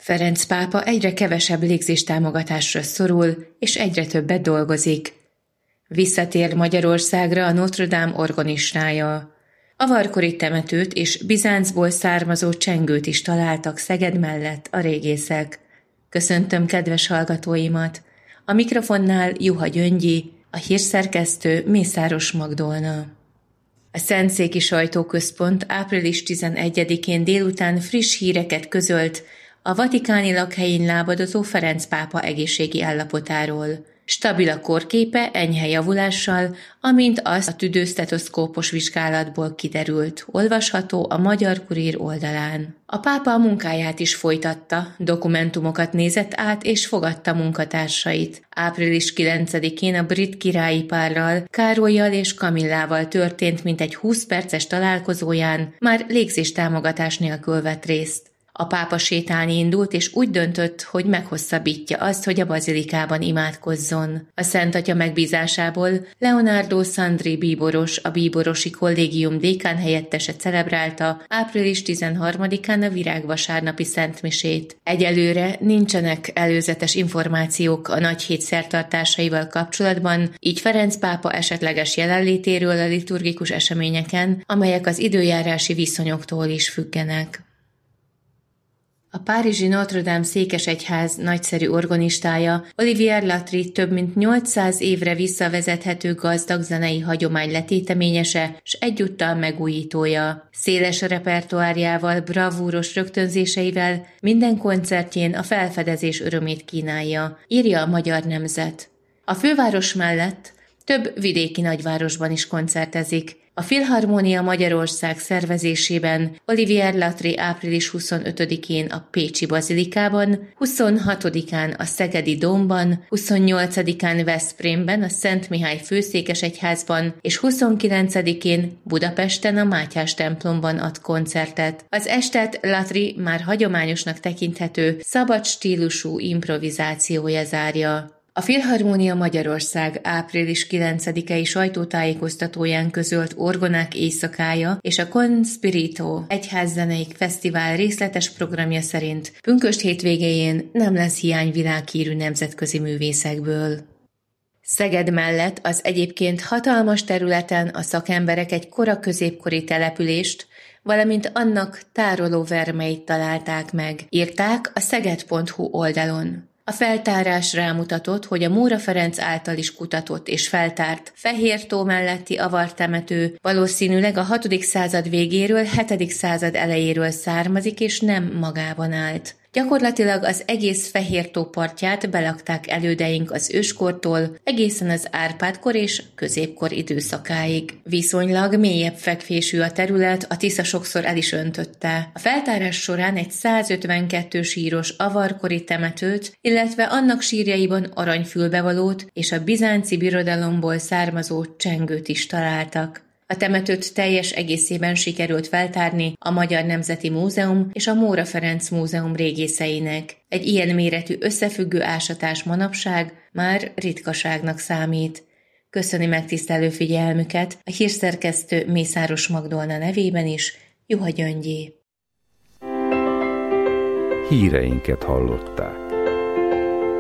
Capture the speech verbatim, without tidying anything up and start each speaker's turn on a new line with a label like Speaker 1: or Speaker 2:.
Speaker 1: Ferenc pápa egyre kevesebb légzéstámogatásra szorul, és egyre többet dolgozik. Visszatér Magyarországra a Notre Dame organistrája. Avarkori temetőt és Bizáncból származó csengőt is találtak Szeged mellett a régészek. Köszöntöm kedves hallgatóimat! A mikrofonnál Juha Gyöngyi, a hírszerkesztő Mészáros Magdolna. A Szentszéki Sajtóközpont április tizenegyedikén délután friss híreket közölt a vatikáni lakhelyén lábadozó Ferenc pápa egészségi állapotáról. Stabil a kórképe, enyhe javulással, amint az a tüdősztetoszkópos vizsgálatból kiderült, olvasható a Magyar Kurír oldalán. A pápa a munkáját is folytatta, dokumentumokat nézett át és fogadta munkatársait. április kilencedikén a brit királyi párral, Károllyal és Kamillával történt mintegy húsz perces találkozóján, már légzéstámogatás nélkül vett részt. A pápa sétálni indult, és úgy döntött, hogy meghosszabbítja azt, hogy a bazilikában imádkozzon. A Szent Atya megbízásából Leonardo Sandri bíboros, a bíborosi kollégium dékán helyettese celebrálta április tizenharmadikán a virágvasárnapi szentmisét. Egyelőre nincsenek előzetes információk a nagyhét szertartásaival kapcsolatban, így Ferenc pápa esetleges jelenlétéről a liturgikus eseményeken, amelyek az időjárási viszonyoktól is függenek. A párizsi Notre Dame székesegyház nagyszerű organistája, Olivier Latry több mint nyolcszáz évre visszavezethető gazdag zenei hagyomány letéteményese, s egyúttal megújítója. Széles repertoárjával, bravúros rögtönzéseivel minden koncertjén a felfedezés örömét kínálja, írja a Magyar Nemzet. A főváros mellett több vidéki nagyvárosban is koncertezik. A Filharmónia Magyarország szervezésében Olivier Latry április huszonötödikén a Pécsi Bazilikában, huszonhatodikán a Szegedi Dómban, huszonnyolcadikán Veszprémben a Szent Mihály Főszékesegyházban és huszonkilencedikén Budapesten a Mátyás templomban ad koncertet. Az estet Latry már hagyományosnak tekinthető, szabad stílusú improvizációja zárja. A Filharmónia Magyarország április kilencedikei sajtótájékoztatóján közölt Orgonák éjszakája és a Conspirito egyházzenei fesztivál részletes programja szerint pünkösd hétvégéjén nem lesz hiány világhírű nemzetközi művészekből. Szeged mellett az egyébként hatalmas területen a szakemberek egy kora középkori települést, valamint annak tároló vermeit találták meg, írták a szeged pont hu oldalon. A feltárás rámutatott, hogy a Móra Ferenc által is kutatott és feltárt Fehértó melletti avartemető valószínűleg a hatodik század végéről, hetedik század elejéről származik és nem magában állt. Gyakorlatilag az egész Fehértó partját belakták elődeink az őskortól egészen az Árpád-kor és középkor időszakáig. Viszonylag mélyebb fekvésű a terület, a Tisza sokszor el is öntötte. A feltárás során egy százötvenkettő síros avarkori temetőt, illetve annak sírjaiban aranyfülbevalót és a bizánci birodalomból származó csengőt is találtak. A temetőt teljes egészében sikerült feltárni a Magyar Nemzeti Múzeum és a Móra Ferenc Múzeum régészeinek. Egy ilyen méretű összefüggő ásatás manapság már ritkaságnak számít. Köszöni megtisztelő figyelmüket a hírszerkesztő Mészáros Magdolna nevében is, Juha Gyöngyi.
Speaker 2: Híreinket hallották.